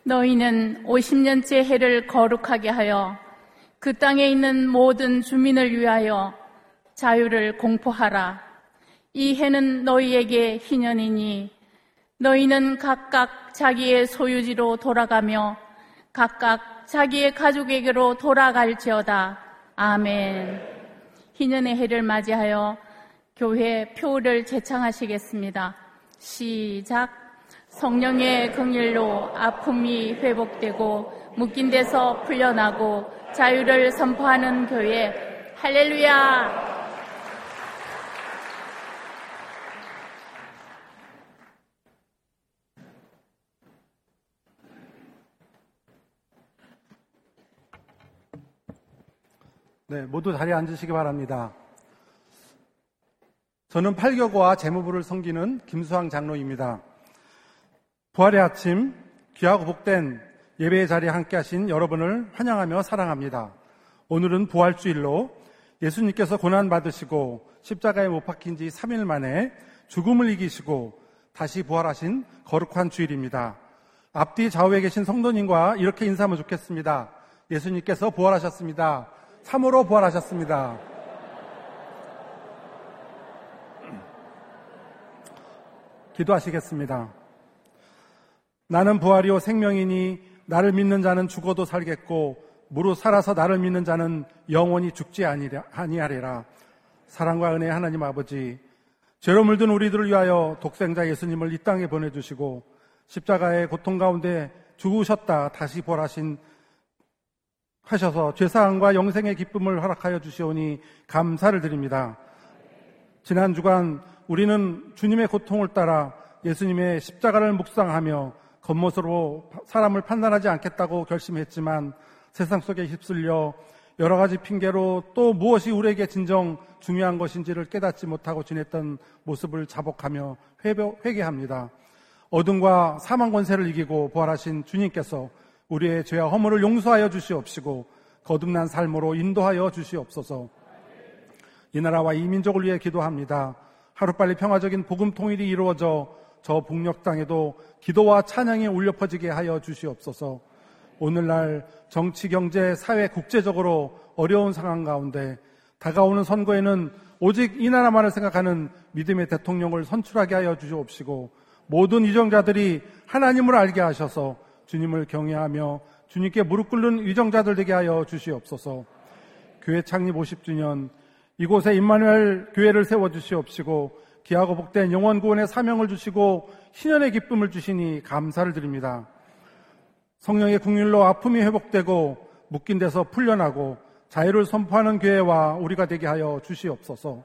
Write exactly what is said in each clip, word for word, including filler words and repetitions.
너희는 오십 년째 해를 거룩하게 하여 그 땅에 있는 모든 주민을 위하여 자유를 공포하라. 이 해는 너희에게 희년이니 너희는 각각 자기의 소유지로 돌아가며 각각 자기의 가족에게로 돌아갈지어다. 아멘. 희년의 해를 맞이하여 교회 표를 제창하시겠습니다. 시작. 성령의 긍휼로 아픔이 회복되고 묶인 데서 풀려나고 자유를 선포하는 교회. 할렐루야. 네, 모두 자리에 앉으시기 바랍니다. 저는 팔교구와 재무부를 섬기는 김수황 장로입니다. 부활의 아침, 귀하고 복된 예배의 자리에 함께 하신 여러분을 환영하며 사랑합니다. 오늘은 부활주일로 예수님께서 고난받으시고 십자가에 못 박힌 지 삼 일 만에 죽음을 이기시고 다시 부활하신 거룩한 주일입니다. 앞뒤 좌우에 계신 성도님과 이렇게 인사하면 좋겠습니다. 예수님께서 부활하셨습니다. 참으로 부활하셨습니다. 기도하시겠습니다. 나는 부활이요 생명이니 나를 믿는 자는 죽어도 살겠고 무릇 살아서 나를 믿는 자는 영원히 죽지 아니하리라. 사랑과 은혜의 하나님 아버지, 죄로 물든 우리들을 위하여 독생자 예수님을 이 땅에 보내주시고 십자가의 고통 가운데 죽으셨다 다시 부활하신 하셔서 죄사함과 영생의 기쁨을 허락하여 주시오니 감사를 드립니다. 지난 주간 우리는 주님의 고통을 따라 예수님의 십자가를 묵상하며 겉모습으로 사람을 판단하지 않겠다고 결심했지만 세상 속에 휩쓸려 여러 가지 핑계로 또 무엇이 우리에게 진정 중요한 것인지를 깨닫지 못하고 지냈던 모습을 자복하며 회개합니다. 어둠과 사망 권세를 이기고 부활하신 주님께서 우리의 죄와 허물을 용서하여 주시옵시고 거듭난 삶으로 인도하여 주시옵소서. 이 나라와 이 민족을 위해 기도합니다. 하루빨리 평화적인 복음 통일이 이루어져 저 북녘 땅에도 기도와 찬양이 울려 퍼지게 하여 주시옵소서. 오늘날 정치, 경제, 사회, 국제적으로 어려운 상황 가운데 다가오는 선거에는 오직 이 나라만을 생각하는 믿음의 대통령을 선출하게 하여 주시옵시고 모든 위정자들이 하나님을 알게 하셔서 주님을 경외하며 주님께 무릎 꿇는 위정자들 되게 하여 주시옵소서. 교회 창립 오십 주년 이곳에 임마누엘 교회를 세워주시옵시고 귀하고 복된 영원 구원의 사명을 주시고 희년의 기쁨을 주시니 감사를 드립니다. 성령의 긍휼로 아픔이 회복되고 묶인 데서 풀려나고 자유를 선포하는 교회와 우리가 되게 하여 주시옵소서.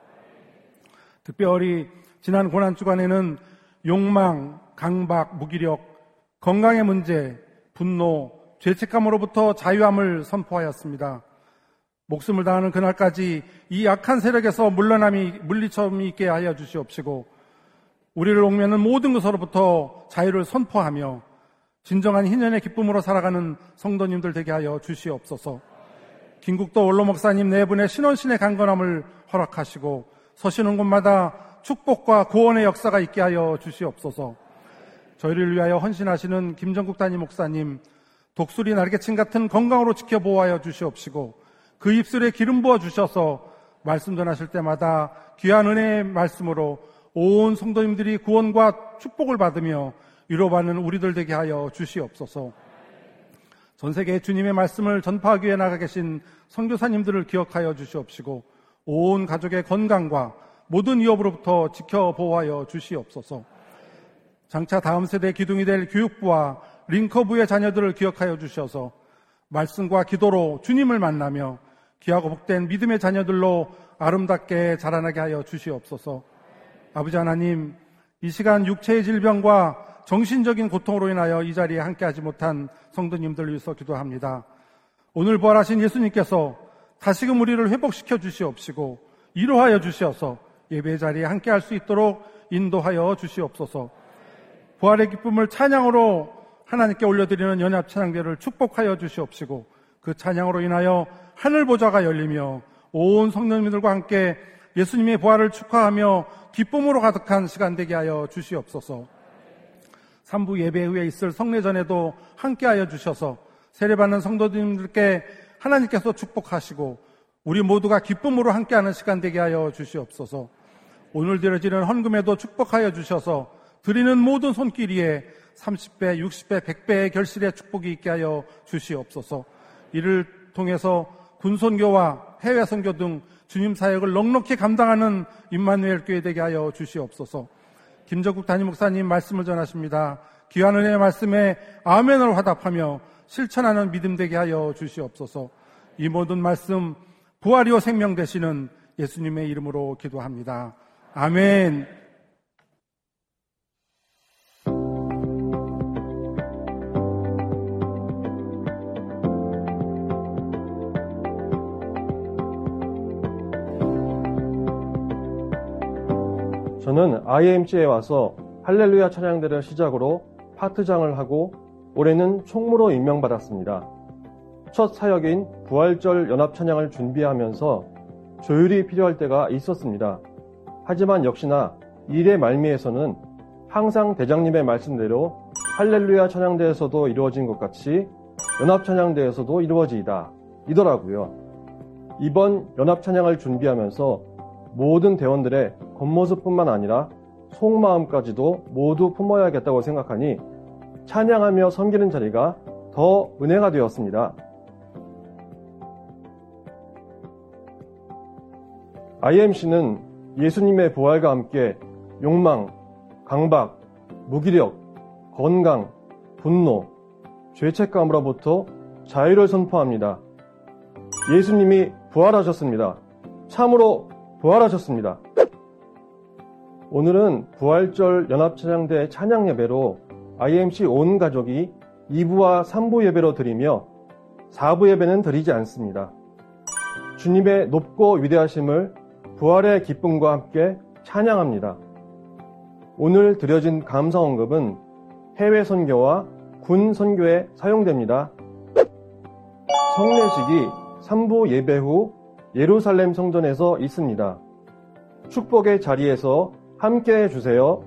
특별히 지난 고난주간에는 욕망, 강박, 무기력, 건강의 문제, 분노, 죄책감으로부터 자유함을 선포하였습니다. 목숨을 다하는 그날까지 이 악한 세력에서 물러남이 물리점이 있게 하여 주시옵시고 우리를 옥매는 모든 것으로부터 자유를 선포하며 진정한 희년의 기쁨으로 살아가는 성도님들 되게 하여 주시옵소서. 김국도 원로 목사님 네 분의 신원신의 강건함을 허락하시고 서시는 곳마다 축복과 구원의 역사가 있게 하여 주시옵소서. 저희를 위하여 헌신하시는 김정국 담임 목사님 독수리 날개친 같은 건강으로 지켜보호하여 주시옵시고 그 입술에 기름 부어 주셔서 말씀 전하실 때마다 귀한 은혜의 말씀으로 온 성도님들이 구원과 축복을 받으며 위로받는 우리들 되게 하여 주시옵소서. 전 세계에 주님의 말씀을 전파하기 위해 나가 계신 선교사님들을 기억하여 주시옵시고 온 가족의 건강과 모든 위협으로부터 지켜보호하여 주시옵소서. 장차 다음 세대 기둥이 될 교육부와 링커부의 자녀들을 기억하여 주셔서 말씀과 기도로 주님을 만나며 귀하고 복된 믿음의 자녀들로 아름답게 자라나게 하여 주시옵소서. 아버지 하나님, 이 시간 육체의 질병과 정신적인 고통으로 인하여 이 자리에 함께하지 못한 성도님들 위해서 기도합니다. 오늘 부활하신 예수님께서 다시금 우리를 회복시켜 주시옵시고 위로하여 주시어서 예배 자리에 함께할 수 있도록 인도하여 주시옵소서. 부활의 기쁨을 찬양으로 하나님께 올려드리는 연합 찬양대를 축복하여 주시옵시고 그 찬양으로 인하여 하늘 보좌가 열리며 온 성도님들과 함께 예수님의 부활을 축하하며 기쁨으로 가득한 시간 되게 하여 주시옵소서. 삼부 예배 후에 있을 성례전에도 함께하여 주셔서 세례받는 성도님들께 하나님께서 축복하시고 우리 모두가 기쁨으로 함께하는 시간 되게 하여 주시옵소서. 오늘 드려지는 헌금에도 축복하여 주셔서 드리는 모든 손길 위에 삼십 배, 육십 배, 백 배의 결실의 축복이 있게 하여 주시옵소서. 이를 통해서 군선교와 해외 선교 등 주님 사역을 넉넉히 감당하는 임마누엘 교회 되게 하여 주시옵소서. 김정국 담임 목사님 말씀을 전하십니다. 귀한 은혜의 말씀에 아멘을 화답하며 실천하는 믿음 되게 하여 주시옵소서. 이 모든 말씀 부활이요 생명 되시는 예수님의 이름으로 기도합니다. 아멘. 저는 아이엠씨에 와서 할렐루야 찬양대를 시작으로 파트장을 하고 올해는 총무로 임명받았습니다. 첫 사역인 부활절 연합 찬양을 준비하면서 조율이 필요할 때가 있었습니다. 하지만 역시나 일의 말미에서는 항상 대장님의 말씀대로 할렐루야 찬양대에서도 이루어진 것 같이 연합 찬양대에서도 이루어지이다 이더라고요. 이번 연합 찬양을 준비하면서 모든 대원들의 겉모습뿐만 아니라 속마음까지도 모두 품어야겠다고 생각하니 찬양하며 섬기는 자리가 더 은혜가 되었습니다. 아이엠씨는 예수님의 부활과 함께 욕망, 강박, 무기력, 건강, 분노, 죄책감으로부터 자유를 선포합니다. 예수님이 부활하셨습니다. 참으로 부활하셨습니다. 오늘은 부활절 연합찬양대 찬양 예배로 아이엠씨 온 가족이 이 부와 삼 부 예배로 드리며 사 부 예배는 드리지 않습니다. 주님의 높고 위대하심을 부활의 기쁨과 함께 찬양합니다. 오늘 드려진 감사헌금은 해외 선교와 군 선교에 사용됩니다. 성례식이 삼 부 예배 후 예루살렘 성전에서 있습니다. 축복의 자리에서 함께 해주세요.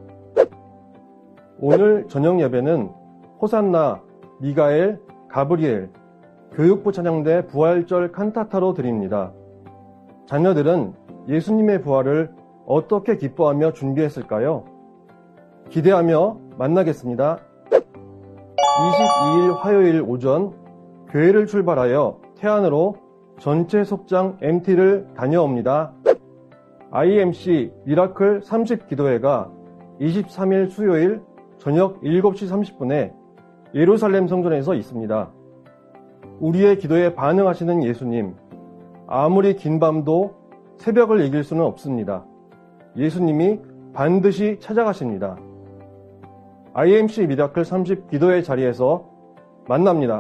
오늘 저녁 예배는 호산나, 미가엘, 가브리엘, 교육부 찬양대 부활절 칸타타로 드립니다. 자녀들은 예수님의 부활을 어떻게 기뻐하며 준비했을까요? 기대하며 만나겠습니다. 이십이 일 화요일 오전 교회를 출발하여 태안으로 전체 속장 엠티를 다녀옵니다. 아이엠씨 미라클 삼십 기도회가 이십삼 일 수요일 저녁 일곱 시 삼십 분에 예루살렘 성전에서 있습니다. 우리의 기도에 반응하시는 예수님, 아무리 긴 밤도 새벽을 이길 수는 없습니다. 예수님이 반드시 찾아가십니다. 아이엠씨 미라클 삼십 기도회 자리에서 만납니다.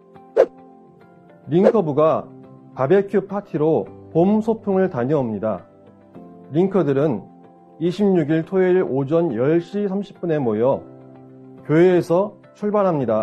링커부가 바베큐 파티로 봄 소풍을 다녀옵니다. 링커들은 이십육 일 토요일 오전 열 시 삼십 분에 모여 교회에서 출발합니다.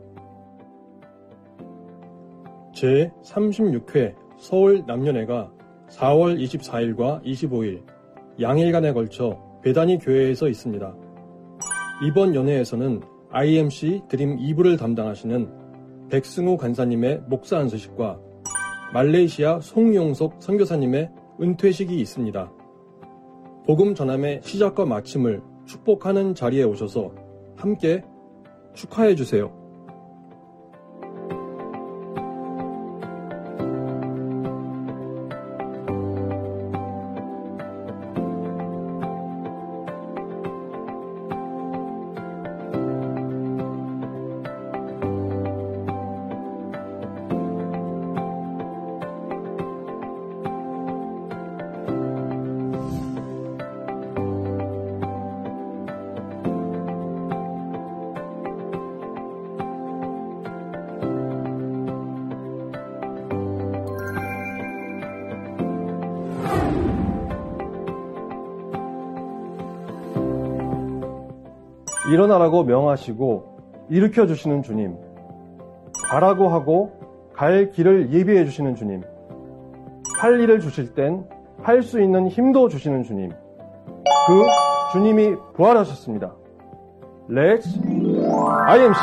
제삼십육 회 서울 남녀회가 사월 이십사일과 이십오일 양일간에 걸쳐 베다니 교회에서 있습니다. 이번 연회에서는 아이엠씨 드림 이 부를 담당하시는 백승우 간사님의 목사 안수식과 말레이시아 송용석 선교사님의 은퇴식이 있습니다. 복음 전함의 시작과 마침을 축복하는 자리에 오셔서 함께 축하해 주세요. 일어나라고 명하시고 일으켜 주시는 주님, 가라고 하고 갈 길을 예비해 주시는 주님, 할 일을 주실 땐 할 수 있는 힘도 주시는 주님, 그 주님이 부활하셨습니다. Let's 아이엠씨.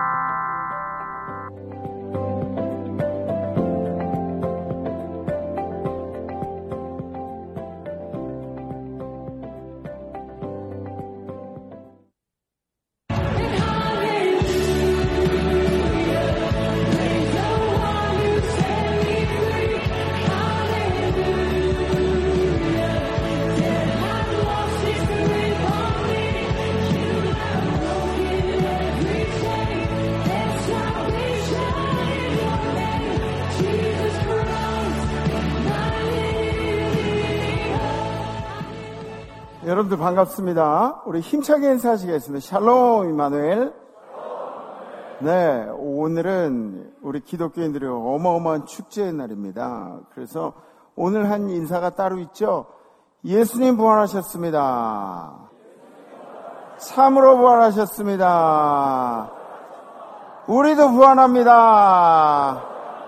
여러분들 반갑습니다. 우리 힘차게 인사하시겠습니다. 샬롬 임마누엘. 네, 오늘은 우리 기독교인들의 어마어마한 축제의 날입니다. 그래서 오늘 한 인사가 따로 있죠. 예수님 부활하셨습니다. 참으로 부활하셨습니다. 우리도 부활합니다.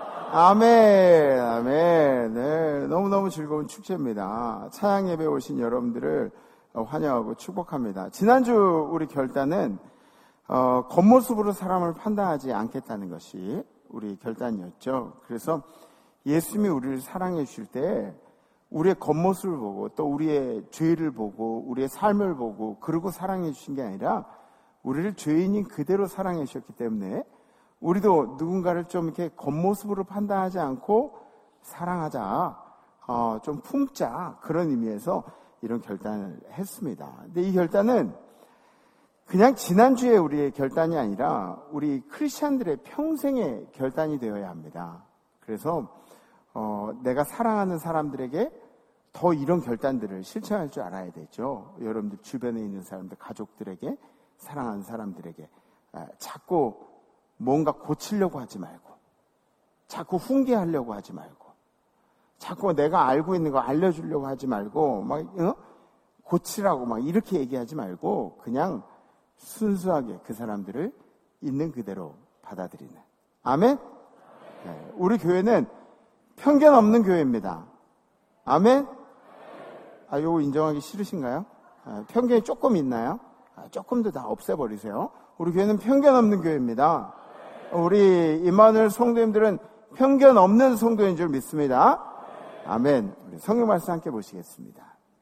아멘, 아멘. 네, 너무너무 즐거운 축제입니다. 찬양 예배 오신 여러분들을 환영하고 축복합니다. 지난주 우리 결단은 어, 겉모습으로 사람을 판단하지 않겠다는 것이 우리 결단이었죠. 그래서 예수님이 우리를 사랑해 주실 때 우리의 겉모습을 보고 또 우리의 죄를 보고 우리의 삶을 보고 그러고 사랑해 주신 게 아니라 우리를 죄인인 그대로 사랑해 주셨기 때문에 우리도 누군가를 좀 이렇게 겉모습으로 판단하지 않고 사랑하자, 어, 좀 품자, 그런 의미에서 이런 결단을 했습니다. 근데 이 결단은 그냥 지난주에 우리의 결단이 아니라 우리 크리스찬들의 평생의 결단이 되어야 합니다. 그래서 어, 내가 사랑하는 사람들에게 더 이런 결단들을 실천할 줄 알아야 되죠. 여러분들 주변에 있는 사람들, 가족들에게, 사랑하는 사람들에게 아, 자꾸 뭔가 고치려고 하지 말고, 자꾸 훈계하려고 하지 말고, 자꾸 내가 알고 있는 거 알려주려고 하지 말고, 막, 어? 고치라고 막 이렇게 얘기하지 말고, 그냥 순수하게 그 사람들을 있는 그대로 받아들이는. 아멘? 네, 우리 교회는 편견 없는 교회입니다. 아멘? 아, 요거 인정하기 싫으신가요? 아, 편견이 조금 있나요? 아, 조금도 다 없애버리세요. 우리 교회는 편견 없는 교회입니다. 우리 임마누엘 성도님들은 편견 없는 성도인 줄 믿습니다. 아멘. 우리 성경 말씀 함께 보시겠습니다.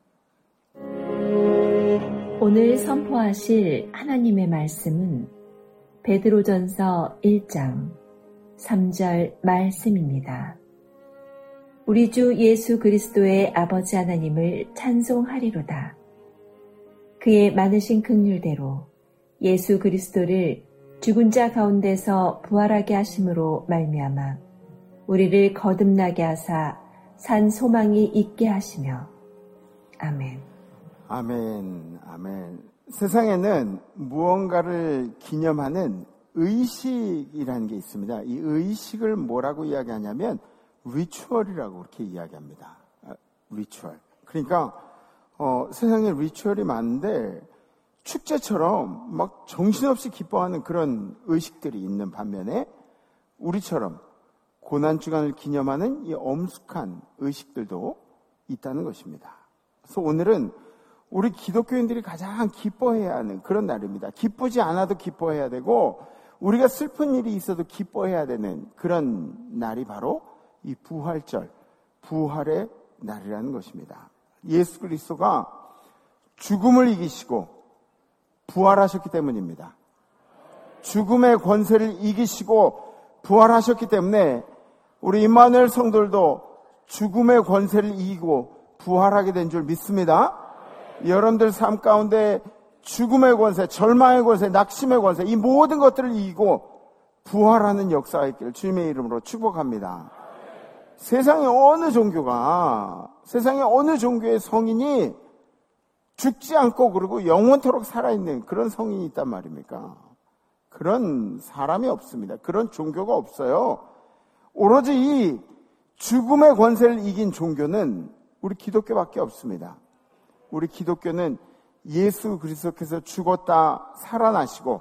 오늘 선포하실 하나님의 말씀은 베드로전서 일 장 삼 절 말씀입니다. 우리 주 예수 그리스도의 아버지 하나님을 찬송하리로다. 그의 많으신 긍휼대로 예수 그리스도를 죽은 자 가운데서 부활하게 하심으로 말미암아 우리를 거듭나게 하사 산 소망이 있게 하시며. 아멘. 아멘. 아멘. 세상에는 무언가를 기념하는 의식이라는 게 있습니다. 이 의식을 뭐라고 이야기하냐면 리추얼이라고 그렇게 이야기합니다. 리추얼. 그러니까 어, 세상에 리추얼이 많은데 축제처럼 막 정신없이 기뻐하는 그런 의식들이 있는 반면에 우리처럼 고난주간을 기념하는 이 엄숙한 의식들도 있다는 것입니다. 그래서 오늘은 우리 기독교인들이 가장 기뻐해야 하는 그런 날입니다. 기쁘지 않아도 기뻐해야 되고 우리가 슬픈 일이 있어도 기뻐해야 되는 그런 날이 바로 이 부활절, 부활의 날이라는 것입니다. 예수 그리스도가 죽음을 이기시고 부활하셨기 때문입니다. 죽음의 권세를 이기시고 부활하셨기 때문에 우리 임마누엘 성도들도 죽음의 권세를 이기고 부활하게 된 줄 믿습니다. 여러분들 삶 가운데 죽음의 권세, 절망의 권세, 낙심의 권세, 이 모든 것들을 이기고 부활하는 역사가 있기를 주님의 이름으로 축복합니다. 세상에 어느 종교가, 세상에 어느 종교의 성인이 죽지 않고 그리고 영원토록 살아있는 그런 성인이 있단 말입니까? 그런 사람이 없습니다. 그런 종교가 없어요. 오로지 이 죽음의 권세를 이긴 종교는 우리 기독교밖에 없습니다. 우리 기독교는 예수 그리스도께서 죽었다 살아나시고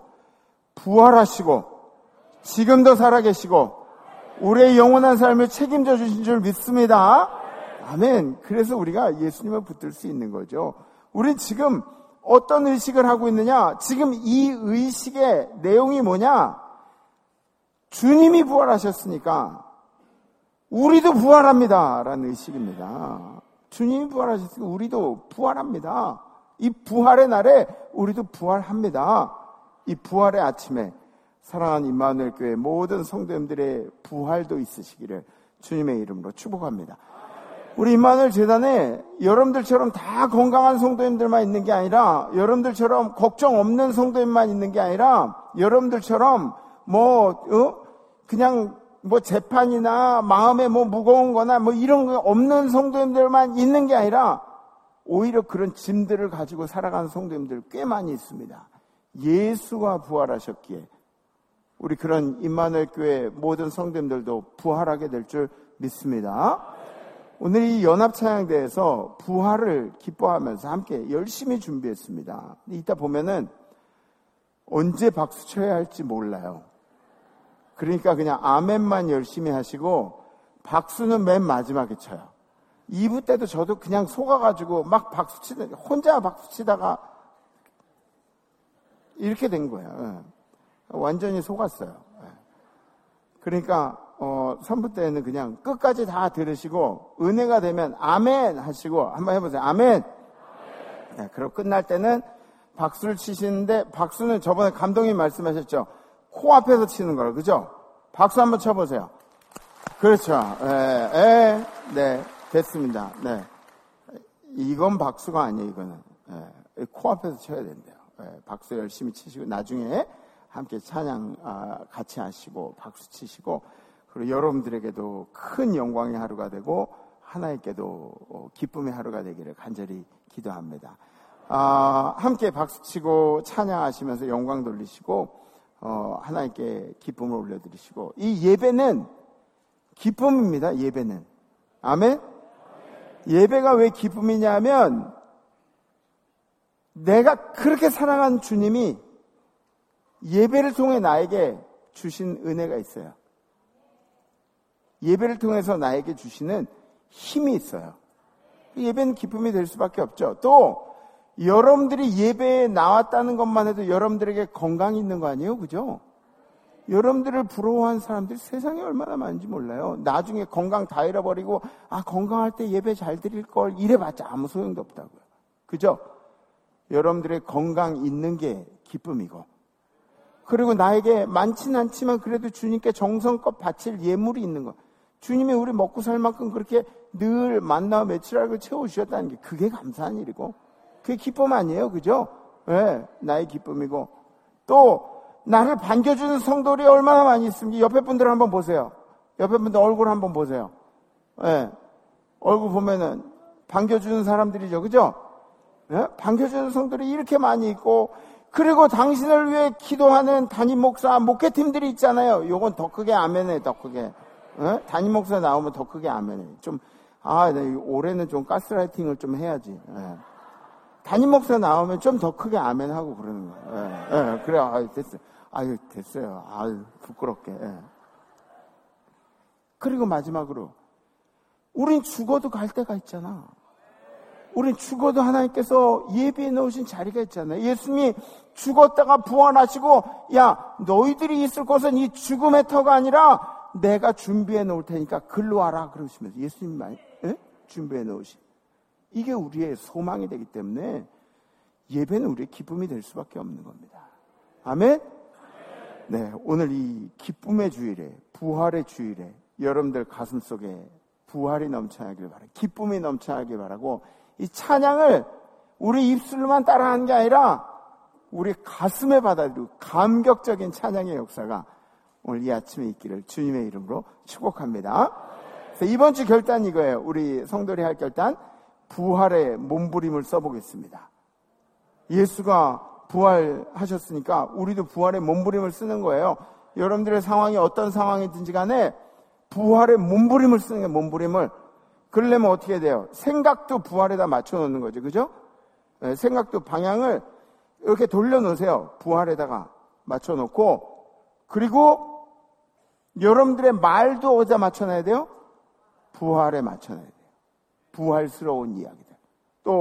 부활하시고 지금도 살아계시고 우리의 영원한 삶을 책임져 주신 줄 믿습니다. 아멘. 그래서 우리가 예수님을 붙들 수 있는 거죠. 우린 지금 어떤 의식을 하고 있느냐? 지금 이 의식의 내용이 뭐냐? 주님이 부활하셨으니까 우리도 부활합니다 라는 의식입니다. 주님이 부활하셨으니까 우리도 부활합니다. 이 부활의 날에 우리도 부활합니다. 이 부활의 아침에 사랑하는 임마누엘 교회 모든 성도님들의 부활도 있으시기를 주님의 이름으로 축복합니다. 우리 임마누엘 재단에 여러분들처럼 다 건강한 성도님들만 있는 게 아니라, 여러분들처럼 걱정 없는 성도님만 있는 게 아니라, 여러분들처럼 뭐 어? 그냥 뭐 재판이나 마음에 뭐 무거운 거나 뭐 이런 거 없는 성도님들만 있는 게 아니라, 오히려 그런 짐들을 가지고 살아가는 성도님들 꽤 많이 있습니다. 예수가 부활하셨기에 우리 그런 임마누엘 교회 모든 성도님들도 부활하게 될 줄 믿습니다. 오늘 이 연합찬양대에서 부활을 기뻐하면서 함께 열심히 준비했습니다. 이따 보면은 언제 박수 쳐야 할지 몰라요. 그러니까 그냥 아멘만 열심히 하시고 박수는 맨 마지막에 쳐요. 이 부 때도 저도 그냥 속아가지고 막 박수 치다, 혼자 박수 치다가 이렇게 된 거예요. 완전히 속았어요. 그러니까 어, 삼 부 때는 그냥 끝까지 다 들으시고 은혜가 되면 아멘 하시고 한번 해보세요. 아멘. 네, 그리고 끝날 때는 박수를 치시는데, 박수는 저번에 감독님 말씀하셨죠. 코앞에서 치는 거라, 그죠? 박수 한번 쳐보세요. 그렇죠. 예, 예, 네, 됐습니다. 네, 이건 박수가 아니에요. 이거는 예, 코앞에서 쳐야 된대요. 예, 박수 열심히 치시고 나중에 함께 찬양 아, 같이 하시고 박수 치시고, 그리고 여러분들에게도 큰 영광의 하루가 되고 하나님께도 기쁨의 하루가 되기를 간절히 기도합니다. 아, 함께 박수치고 찬양하시면서 영광 돌리시고 어, 하나님께 기쁨을 올려드리시고, 이 예배는 기쁨입니다. 예배는. 아멘? 예배가 왜 기쁨이냐 하면, 내가 그렇게 사랑한 주님이 예배를 통해 나에게 주신 은혜가 있어요. 예배를 통해서 나에게 주시는 힘이 있어요. 예배는 기쁨이 될 수밖에 없죠. 또 여러분들이 예배에 나왔다는 것만 해도 여러분들에게 건강이 있는 거 아니에요? 그죠? 여러분들을 부러워하는 사람들이 세상에 얼마나 많은지 몰라요. 나중에 건강 다 잃어버리고 아 건강할 때 예배 잘 드릴 걸 이래봤자 아무 소용도 없다고요. 그죠? 여러분들의 건강 있는 게 기쁨이고, 그리고 나에게 많진 않지만 그래도 주님께 정성껏 바칠 예물이 있는 거. 주님이 우리 먹고 살 만큼 그렇게 늘 만나 며칠을 채워주셨다는 게 그게 감사한 일이고, 그게 기쁨 아니에요. 그죠? 네, 나의 기쁨이고, 또 나를 반겨주는 성도들이 얼마나 많이 있습니까? 옆에 분들 한번 보세요. 옆에 분들 얼굴 한번 보세요. 네, 얼굴 보면은 반겨주는 사람들이죠. 그죠? 네? 반겨주는 성도들이 이렇게 많이 있고, 그리고 당신을 위해 기도하는 담임 목사, 목회팀들이 있잖아요. 요건 더 크게 아멘해, 더 크게. 네? 담임 목사 나오면 더 크게 아멘해. 좀, 아, 올해는 좀 가스라이팅을 좀 해야지. 네. 담임 목사 나오면 좀 더 크게 아멘하고 그러는 거예요. 네. 네. 그래, 아유, 됐어요. 아유, 됐어요. 아유, 부끄럽게. 네. 그리고 마지막으로, 우린 죽어도 갈 데가 있잖아. 우린 죽어도 하나님께서 예비해 놓으신 자리가 있잖아요. 예수님이 죽었다가 부활하시고, 야, 너희들이 있을 곳은 이 죽음의 터가 아니라 내가 준비해 놓을 테니까 글로 와라. 그러시면서 예수님이 많이 에? 준비해 놓으신. 이게 우리의 소망이 되기 때문에 예배는 우리의 기쁨이 될 수밖에 없는 겁니다. 아멘? 네, 오늘 이 기쁨의 주일에, 부활의 주일에 여러분들 가슴 속에 부활이 넘쳐나길 바라고, 기쁨이 넘쳐나길 바라고, 이 찬양을 우리 입술로만 따라하는 게 아니라 우리 가슴에 받아들이고 감격적인 찬양의 역사가 오늘 이 아침에 있기를 주님의 이름으로 축복합니다. 그래서 이번 주 결단 이거예요. 우리 성도들이 할 결단, 부활의 몸부림을 써보겠습니다. 예수가 부활하셨으니까 우리도 부활의 몸부림을 쓰는 거예요. 여러분들의 상황이 어떤 상황이든지 간에 부활의 몸부림을 쓰는 게 몸부림을. 그러려면 어떻게 돼요? 생각도 부활에다 맞춰놓는 거죠. 그죠? 네, 생각도 방향을 이렇게 돌려놓으세요. 부활에다가 맞춰놓고, 그리고 여러분들의 말도 어디다 맞춰놔야 돼요? 부활에 맞춰놔야 돼요. 부활스러운 이야기들. 또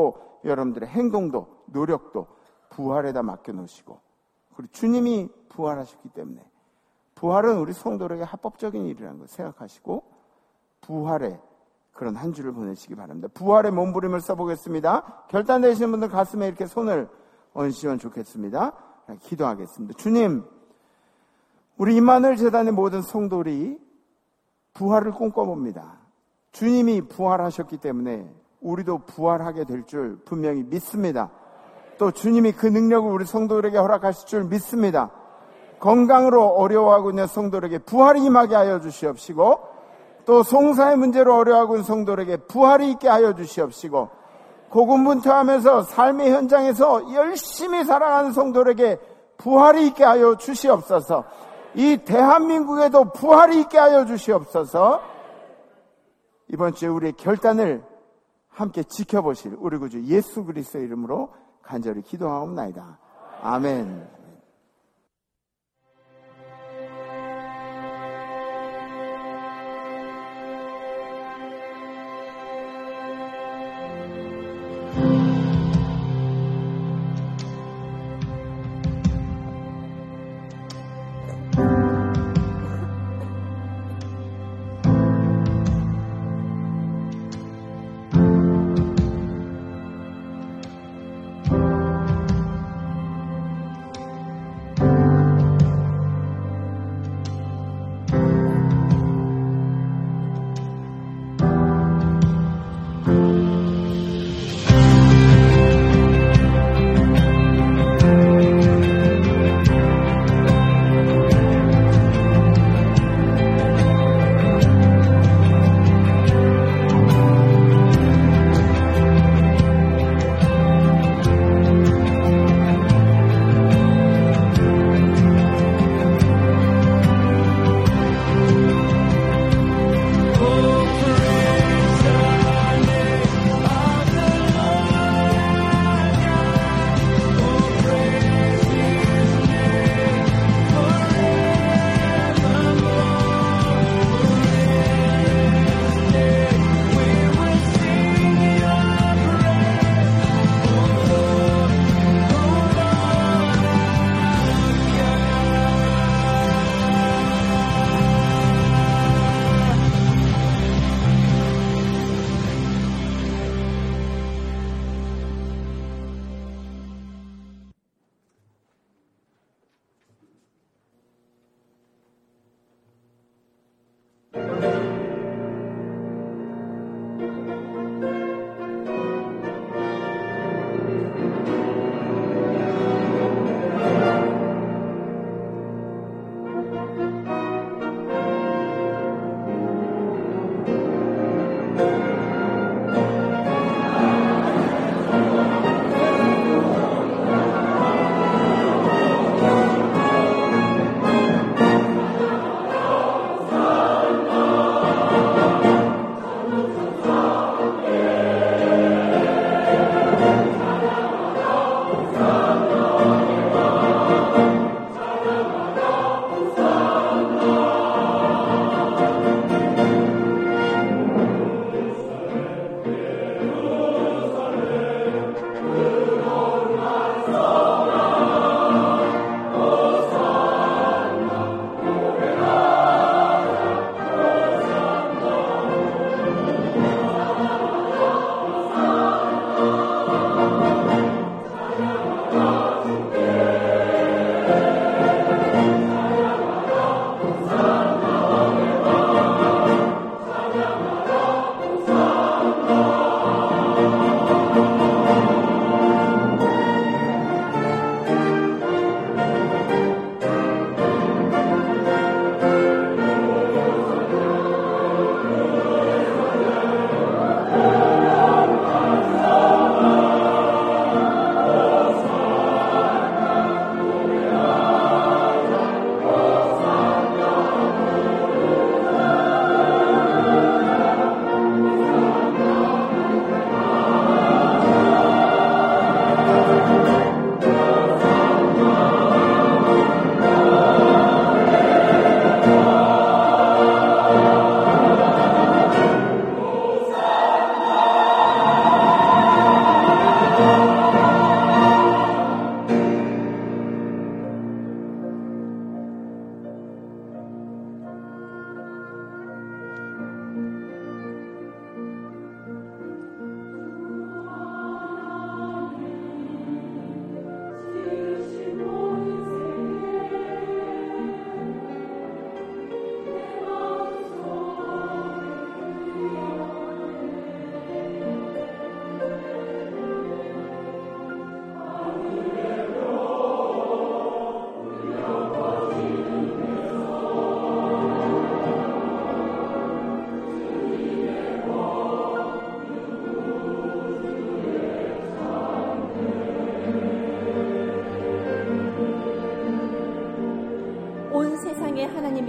여러분들의 행동도 노력도 부활에다 맡겨놓으시고, 그리고 주님이 부활하셨기 때문에 부활은 우리 성도에게 합법적인 일이라는 걸 생각하시고 부활의 그런 한 주를 보내시기 바랍니다. 부활의 몸부림을 써보겠습니다. 결단되시는 분들 가슴에 이렇게 손을 얹으시면 좋겠습니다. 기도하겠습니다. 주님, 우리 임마누엘 재단의 모든 성도들이 부활을 꿈꿔봅니다. 주님이 부활하셨기 때문에 우리도 부활하게 될 줄 분명히 믿습니다. 또 주님이 그 능력을 우리 성도들에게 허락하실 줄 믿습니다. 건강으로 어려워하고 있는 성도들에게 부활이 임하게 하여 주시옵시고, 또 송사의 문제로 어려워하고 있는 성도들에게 부활이 있게 하여 주시옵시고, 고군분투하면서 삶의 현장에서 열심히 살아가는 성도들에게 부활이 있게 하여 주시옵소서. 이 대한민국에도 부활이 있게 하여 주시옵소서. 이번 주에 우리의 결단을 함께 지켜보실 우리 구주 예수 그리스도의 이름으로 간절히 기도하옵나이다. 아멘.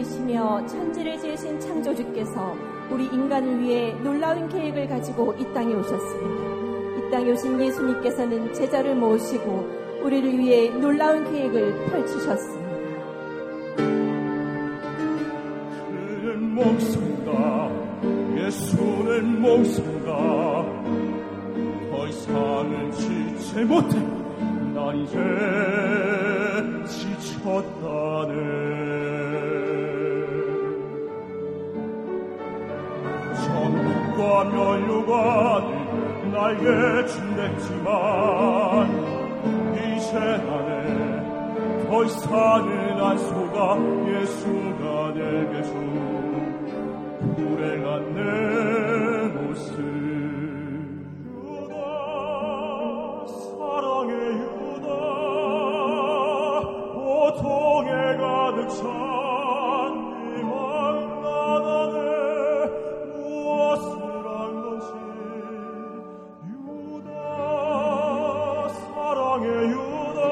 하나님이시며 천지를 지으신 창조주께서 우리 인간을 위해 놀라운 계획을 가지고 이 땅에 오셨습니다. 이 땅에 오신 예수님께서는 제자를 모으시고 우리를 위해 놀라운 계획을 펼치셨습니다. 그는 목숨다, 예수는 목숨다. 더 이상은 지체 못해, 난 이제 지쳤다네. 천국과 면류관을 날개 준댔지만 이제 나는 더 이상은 안 속아. 예수가 내게 준 불행한 내 모습. 유다, 사랑의 유다, 고통에 가득 찬 이만 나단에 무엇을 한 건지. 유다, 사랑의 유다,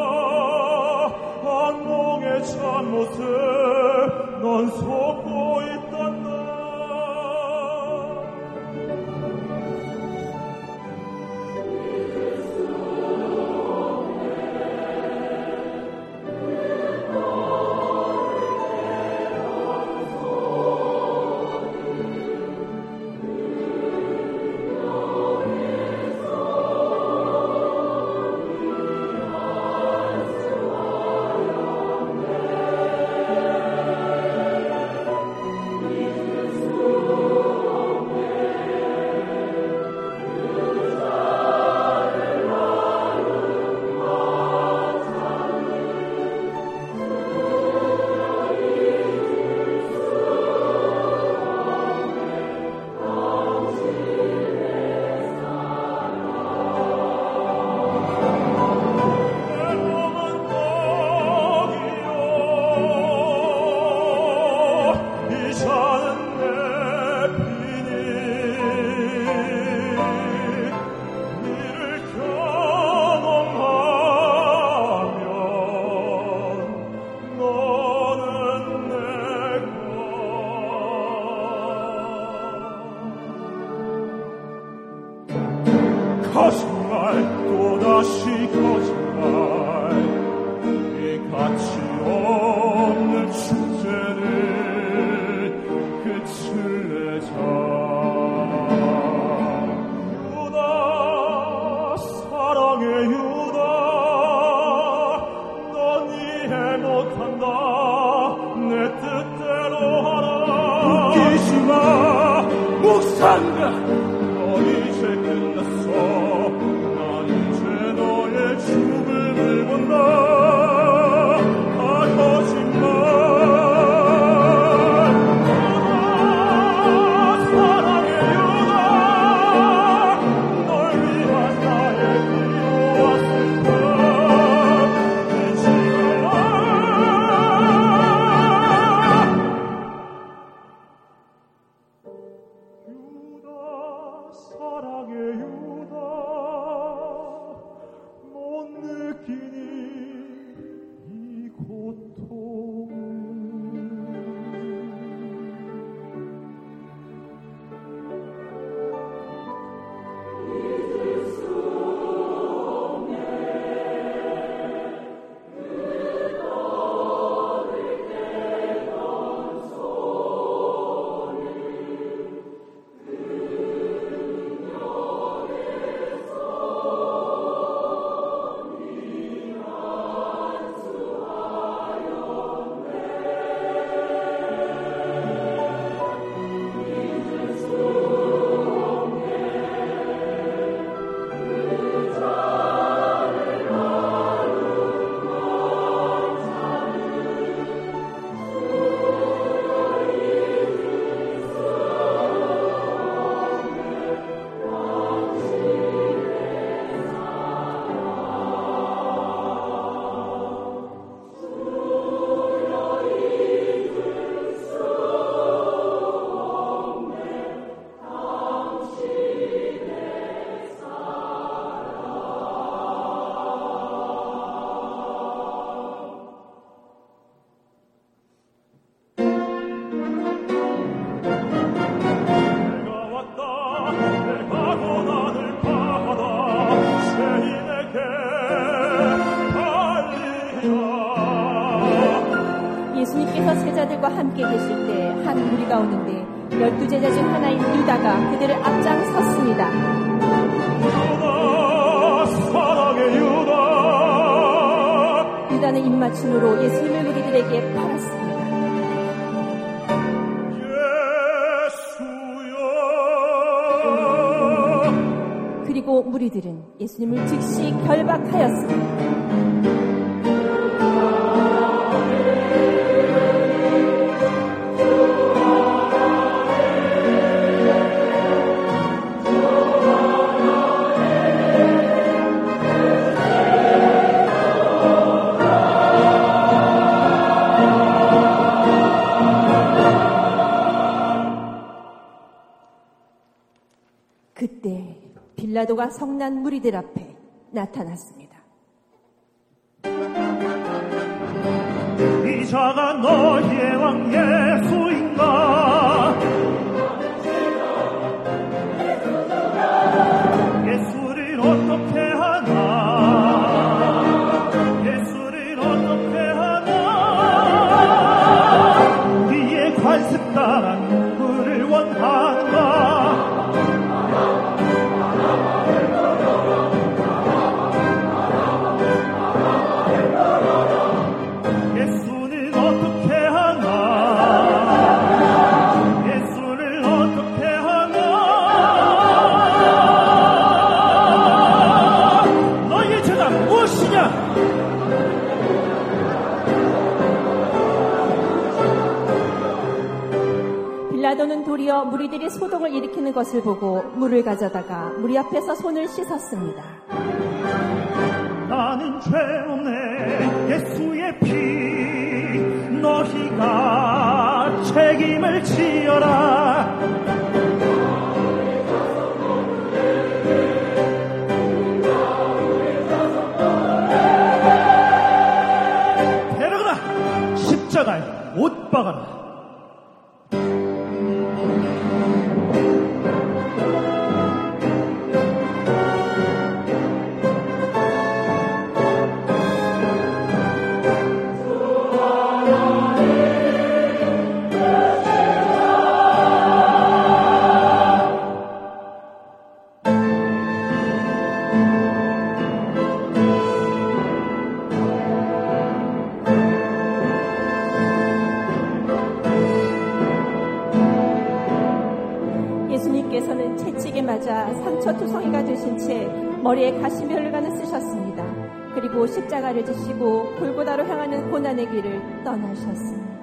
악몽의 참모습 넌 속고 있단다. 거짓말, 또다시 거짓말. 이 가치 없는 축제는 끝을 내자. 유다, 사랑의 유다, 넌 이해 못한다. 내 뜻대로 하라. 웃기지 마, 묵상가. 너 이제 끝났어. 죽음을 본다. 다 거짓말. 예수님께서 제자들과 함께 계실 때 한 무리가 오는데 열두 제자 중 하나인 유다가 그들을 앞장섰습니다. 유다, 사랑의 유다. 유다는 입맞춤으로 예수님을 무리들에게 팔았습니다. 예수여. 그리고 무리들은 예수님을 즉시 결박하였습니다. 그때 빌라도가 성난 무리들 앞에 나타났습니다. 이 자가 너희의 왕 예수인가? 예수를 어떻게 하나? 예수를 어떻게 하나? 우리의 관습 따라 누구를 원하는가? 예수는 어떻게 하나? 예수를 어떻게 하나? 너희의 죄가 무엇이냐? 빌라도는 도리어 무리들이 소동을 일으키는 것을 보고 물을 가져다가 무리 앞에서 손을 씻었습니다. 나는 죄 없네 예수의 피 너희가 책임을 지어라. 데려가라. 십자가에 못 박아라. 예수님께서는 채찍에 맞아 상처투성이가 되신 채 머리에 가시면류관을 쓰셨습니다. 그리고 십자가를 지시고 골고다로 향하는 고난의 길을 떠나셨습니다.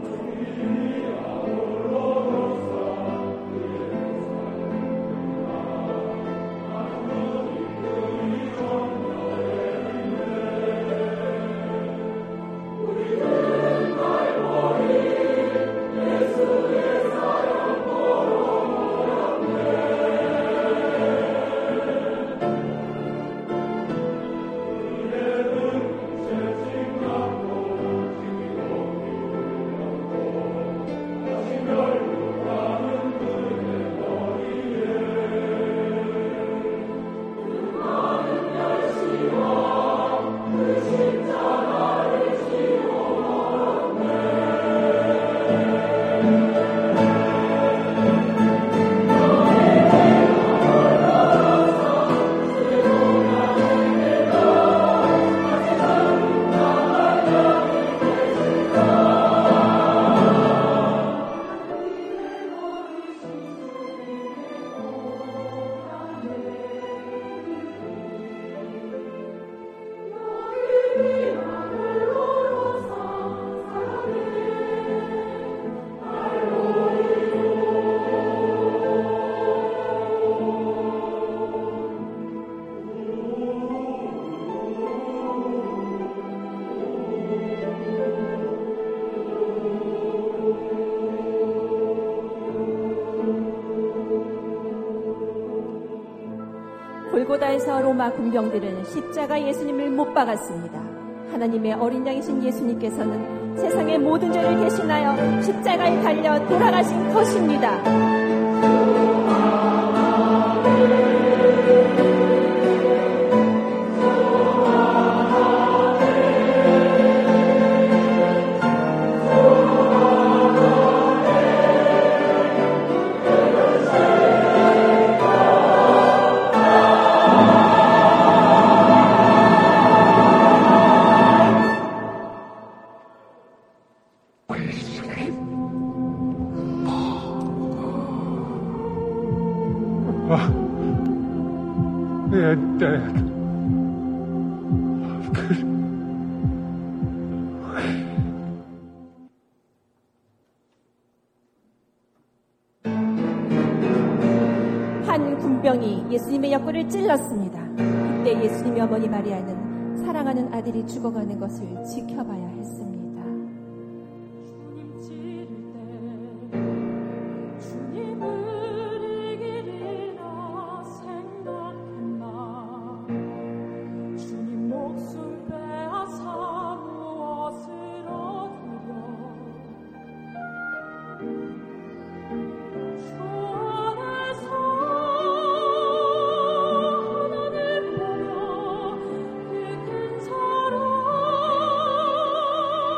골고다에서 로마 군병들은 십자가 예수님을 못 박았습니다. 하나님의 어린 양이신 예수님께서는 세상의 모든 죄를 대신하여 십자가에 달려 돌아가신 것입니다. 내 딸. 한 군병이 예수님의 옆구리를 찔렀습니다. 그때 예수님의 어머니 마리아는 사랑하는 아들이 죽어가는 것을 지켜봐야 했습니다. 주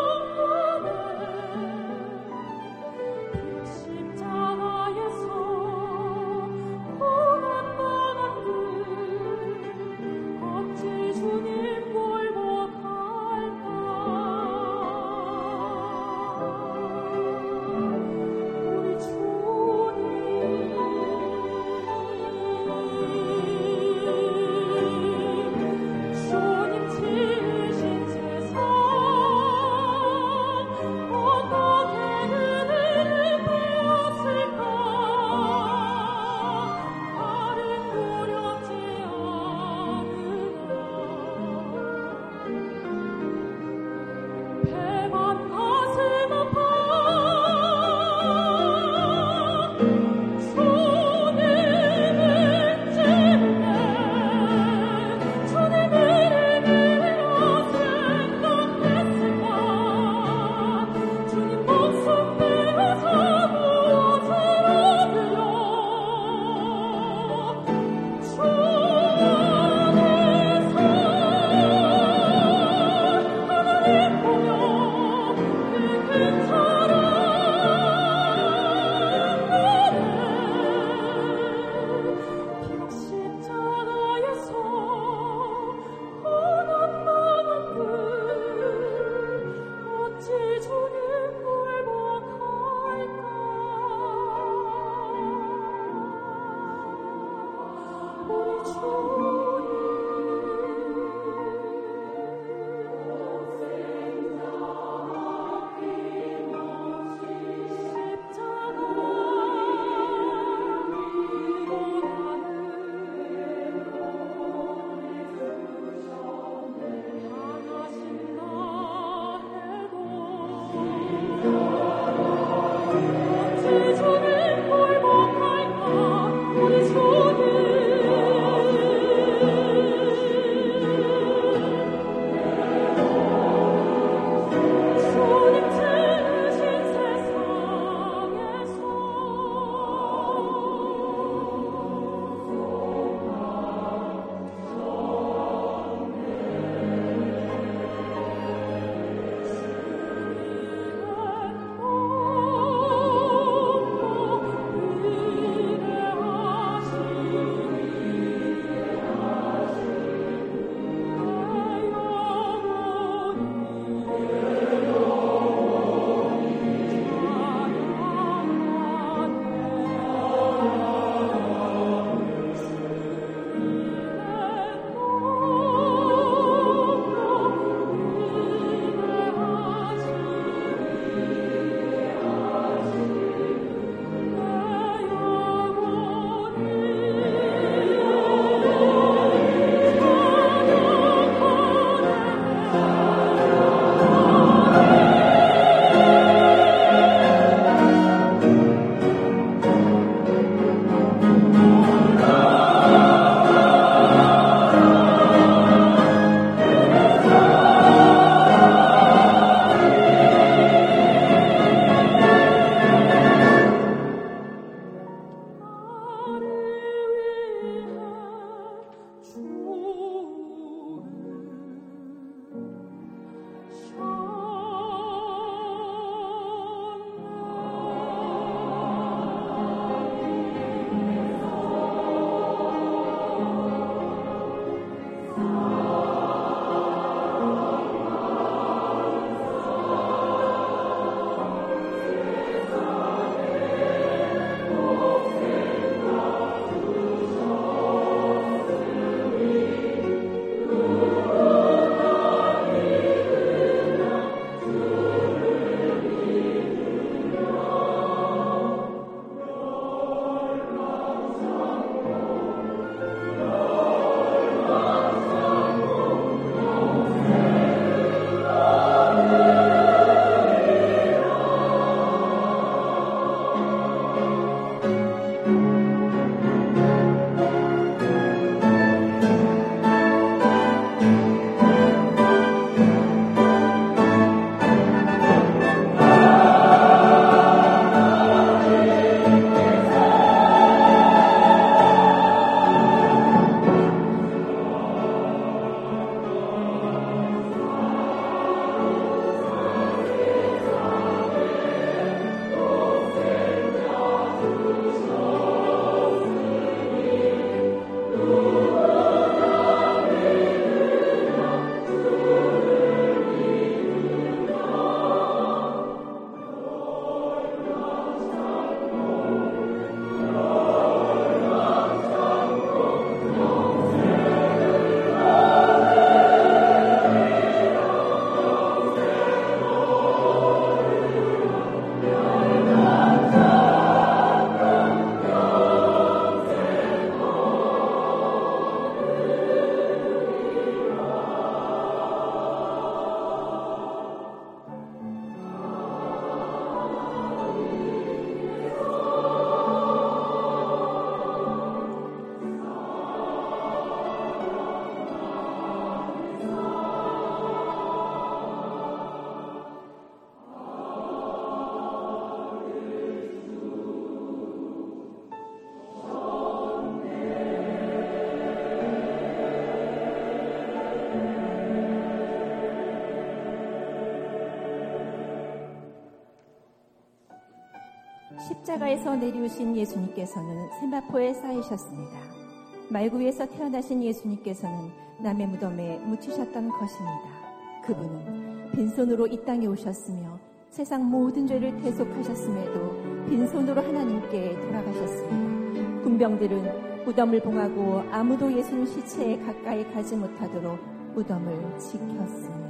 십자가에서 내려오신 예수님께서는 세마포에 쌓이셨습니다. 말구 위에서 태어나신 예수님께서는 남의 무덤에 묻히셨던 것입니다. 그분은 빈손으로 이 땅에 오셨으며 세상 모든 죄를 대속하셨음에도 빈손으로 하나님께 돌아가셨습니다. 군병들은 무덤을 봉하고 아무도 예수님 시체에 가까이 가지 못하도록 무덤을 지켰습니다.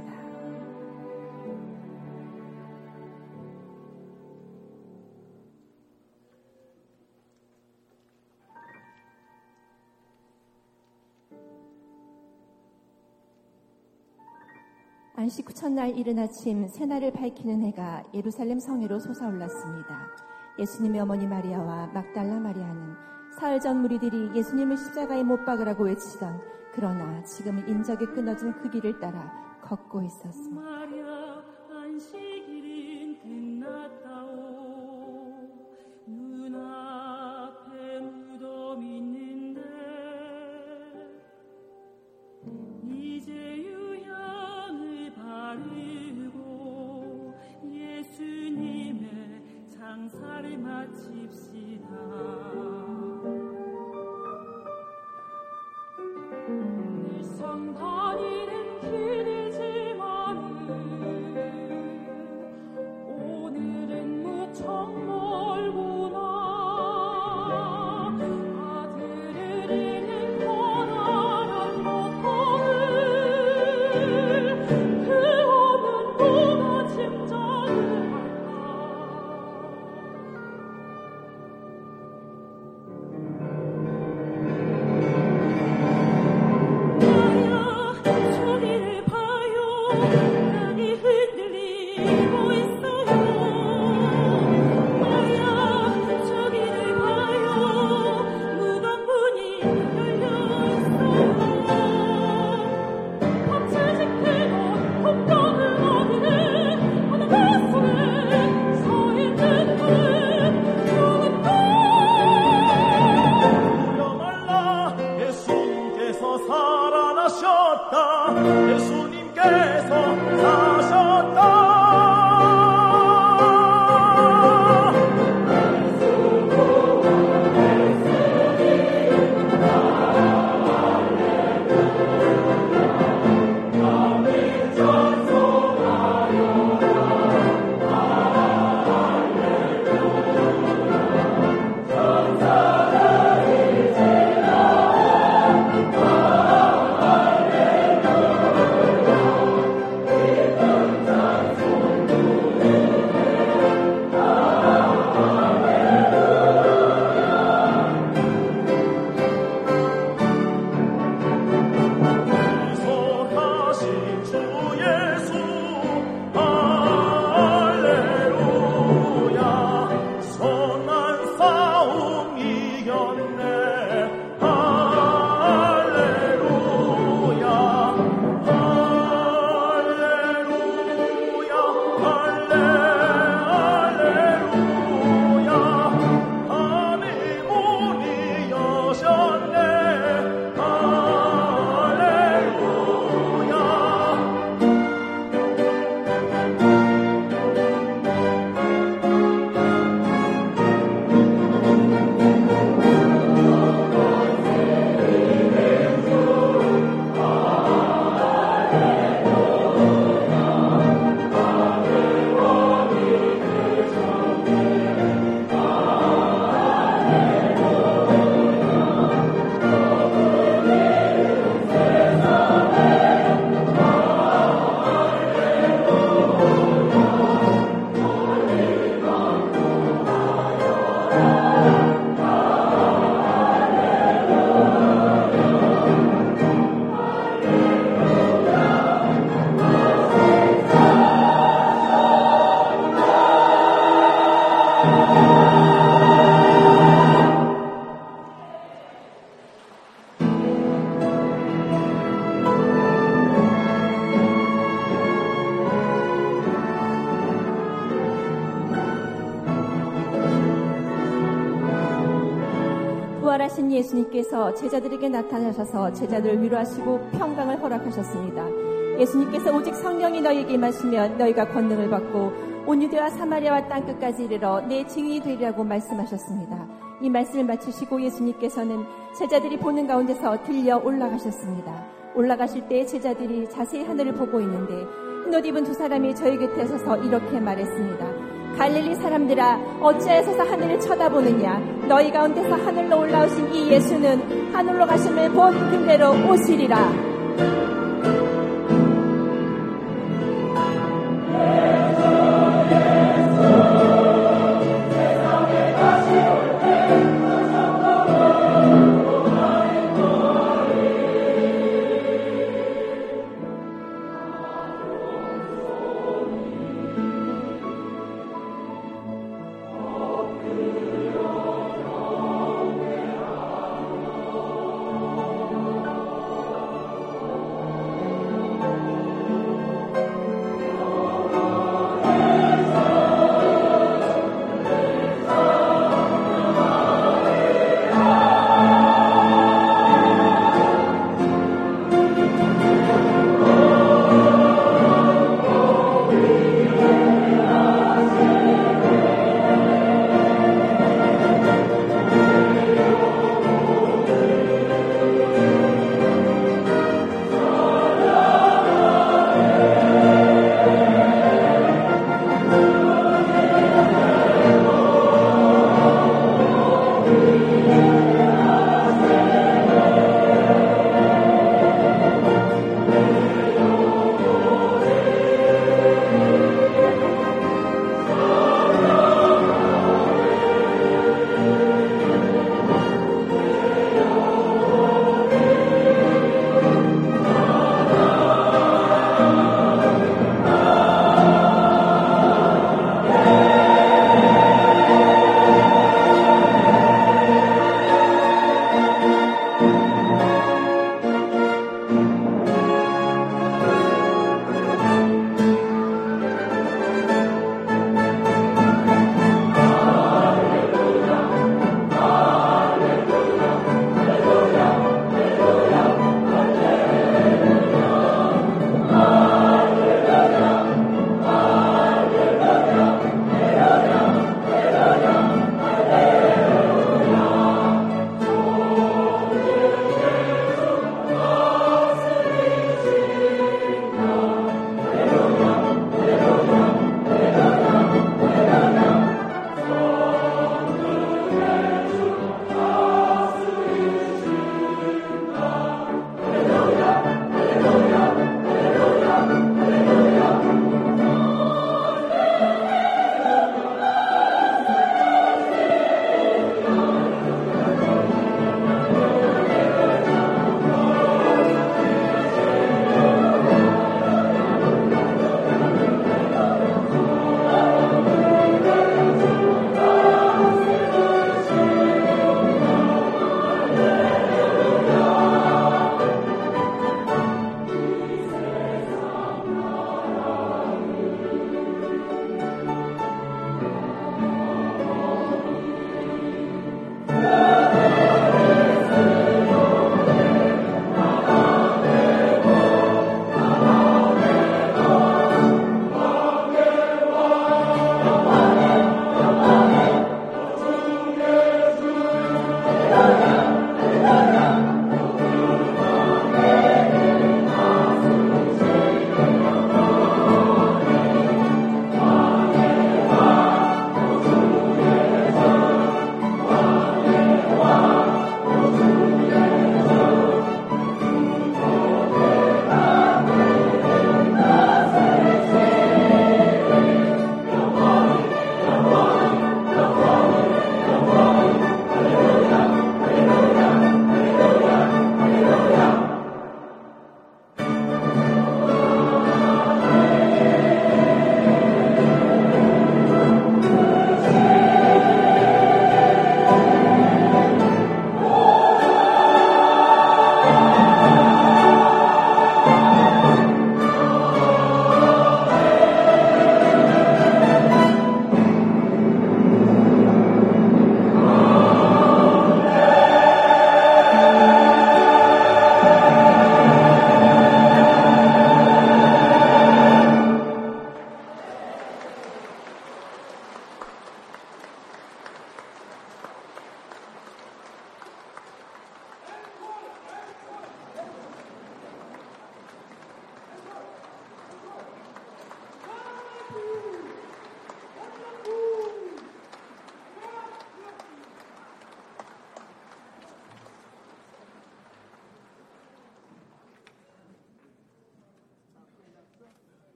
안식 후 첫날 이른 아침 새날을 밝히는 해가 예루살렘 성회로 솟아올랐습니다. 예수님의 어머니 마리아와 막달라 마리아는 사흘 전 무리들이 예수님을 십자가에 못 박으라고 외치던 그러나 지금은 인적이 끊어진 그 길을 따라 걷고 있었습니다. 마리아 안식일은 끝났다오. 눈앞에 무덤 있는데 이제 유향을 바르고 예수님의 장사를 마칩시다. 일상 다니는 길이지만은 오늘은 무척 멀구나. 아들을 잃는 고난한 고통을 그 오면 누가 짐작을 할까. 저기를 봐요. 땅이 흔들리고 있어요. 마야 저기를 봐요. 무덤 문이 열려 있어요. 밤새 지키고 걱정을 하기는 어느 곳에 서 있는 분은 누군가. 일어날라. 예수님께서 살아나셨다. 예수님께서 사셨다. 부활하신 예수님께서 제자들에게 나타나셔서 제자들을 위로하시고 평강을 허락하셨습니다. 예수님께서 오직 성령이 너희에게 임하시면 너희가 권능을 받고 온 유대와 사마리아와 땅끝까지 이르러 내 증인이 되리라고 말씀하셨습니다. 이 말씀을 마치시고 예수님께서는 제자들이 보는 가운데서 들려 올라가셨습니다. 올라가실 때 제자들이 자세히 하늘을 보고 있는데 흰옷 입은 두 사람이 저희 곁에 서서 이렇게 말했습니다. 갈릴리 사람들아, 어찌하여서 하늘을 쳐다보느냐? 너희 가운데서 하늘로 올라오신 이 예수는 하늘로 가심을 본 그대로 오시리라.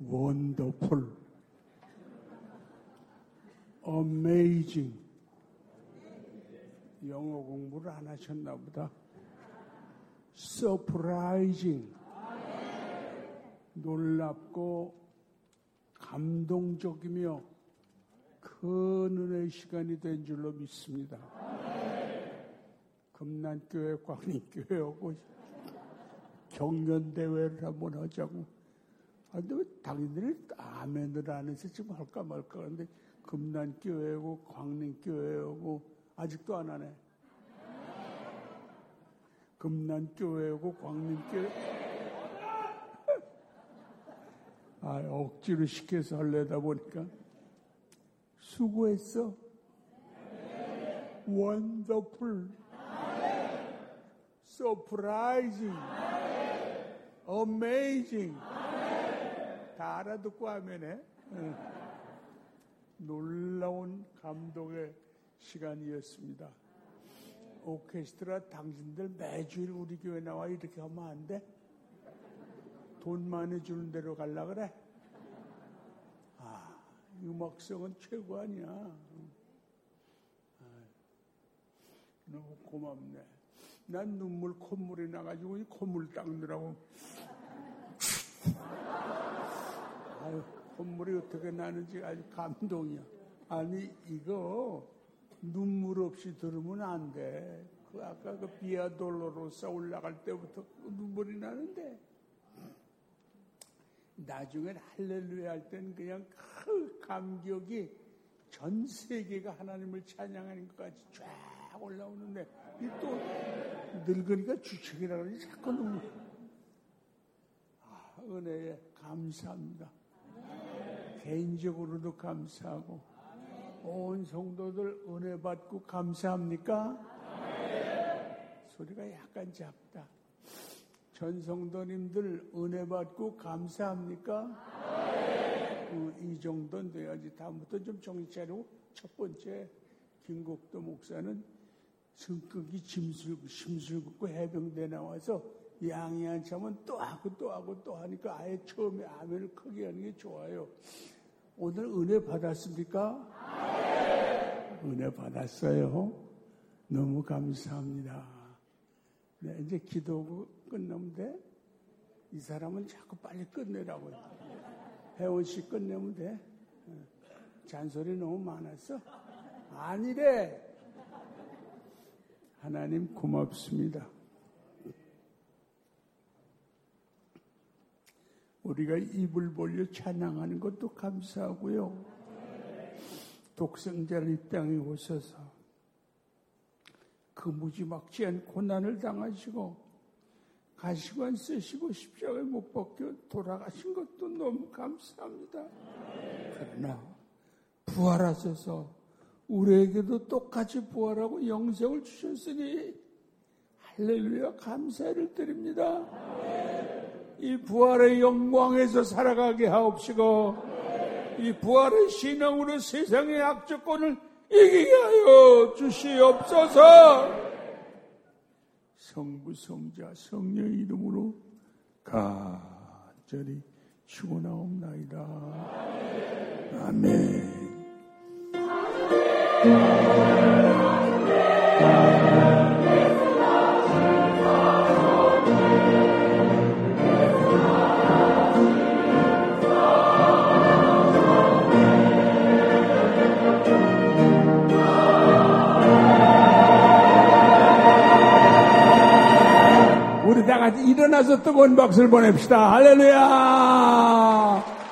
원더풀, 어메이징. 영어 공부를 안 하셨나 보다. 서프라이징. 놀랍고 감동적이며 큰 은혜의 시간이 된 줄로 믿습니다. 금난교회, 광림교회 오고 경연대회를 한번 하자고. 아, 근데 왜 당신들이 아멘을 안 해서 지금 할까 말까 하는데 금난교회 오고 광림교회 오고 아직도 안 하네. 금난교회 오고 광림교회. 아, 억지로 시켜서 하려다 보니까 수고했어. 원더풀, 서프라이징, 어메이징. 다 알아듣고 하면해. 놀라운 감동의 시간이었습니다. 오케스트라 당신들 매주일 우리 교회 나와 이렇게 하면 안 돼? 돈 많이 주는 대로 갈라 그래? 아, 음악성은 최고 아니야. 아, 너무 고맙네. 난 눈물 콧물이 나가지고 이 콧물 닦느라고. 아유, 콧물이 어떻게 나는지 아주 감동이야. 아니 이거 눈물 없이 들으면 안 돼. 그 아까 그 비아 돌로로사 올라갈 때부터 눈물이 나는데 나중에 할렐루야 할 때는 그냥 그 감격이 전 세계가 하나님을 찬양하는 것까지 쫙 올라오는데 이 또 늙으니까 주책이라 그러지 자꾸 눈물. 아, 은혜에 감사합니다. 개인적으로도 감사하고 온 성도들 은혜 받고 감사합니까? 소리가 약간 작다. 전 성도님들 은혜 받고 감사합니까? 어, 이 정도는 돼야지. 다음부터 좀 정신 차리고 첫 번째 김국도 목사는 성격이 짐슬고 심술궂고 해병대 나와서 양이 안 차면 또 하고 또 하고 또 하니까 아예 처음에 아멘을 크게 하는 게 좋아요. 오늘 은혜 받았습니까? 은혜 받았어요. 너무 감사합니다. 네, 이제 기도하고 끝내면 돼. 이 사람은 자꾸 빨리 끝내라고 해. 혜원 씨 끝내면 돼. 잔소리 너무 많았어? 아니래. 하나님 고맙습니다. 우리가 입을 벌려 찬양하는 것도 감사하고요. 독생자를 이 땅에 오셔서 그 무지막지한 고난을 당하시고 가시관 쓰시고 십자가에 못 박혀 돌아가신 것도 너무 감사합니다. 그러나 부활하셔서 우리에게도 똑같이 부활하고 영생을 주셨으니 할렐루야 감사를 드립니다. 이 부활의 영광에서 살아가게 하옵시고 이 부활의 신앙으로 세상의 악조건을 이기게 하여 주시옵소서. 성부 성자 성령의 이름으로 간절히 축원하옵나이다. 아멘. 우리 다 같이 일어나서 뜨거운 박수를 보냅시다. 할렐루야.